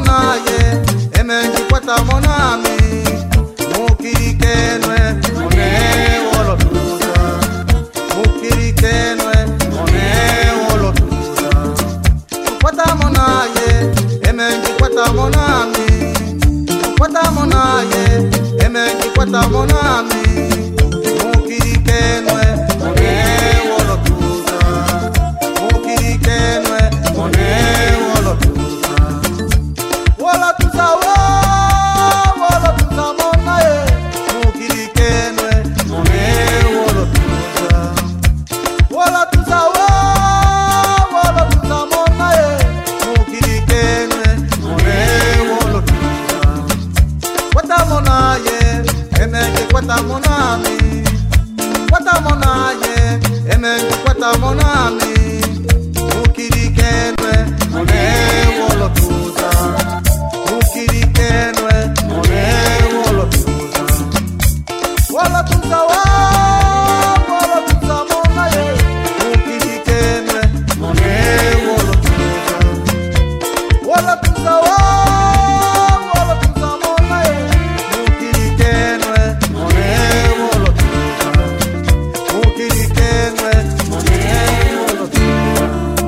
monaye emenji kwata monami mukirikenwe one wolotuza mukirikenwe one wolotuza kwata monaye emenji kwata monami kwata monaye emenji kwata monami mukirikenwe one wolotuza mukirikenwe one wolotuza wolotuza wolotuza monaye mukirikenwe one wolotuza wolotuza wolotuza monaye mukirikenwe one wolotuza kwata monaye emenji kwata monami kwata monaye emenji kwata monami mukirikenwe one wolotuza mukirikenwe one wolotuza wolotuza wolotuza monaye mukirikenwe one wolotuza wolotuza wolotuza monaye mukirikenwe one wolotuza mukirikenwe one wolotuza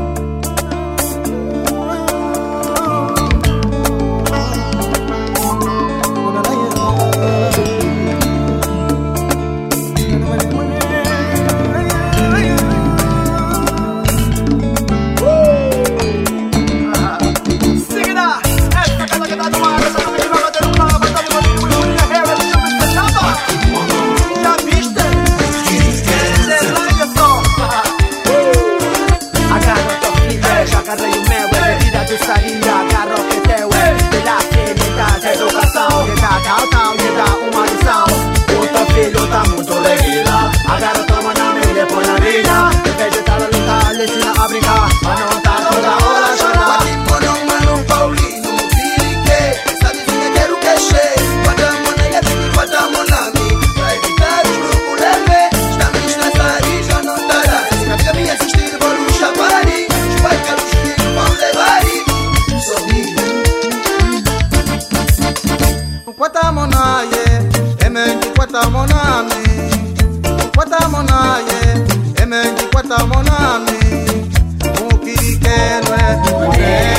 kwata monaye emenji kwata monami kwata monaye emenji kwata monami mukirikenwe one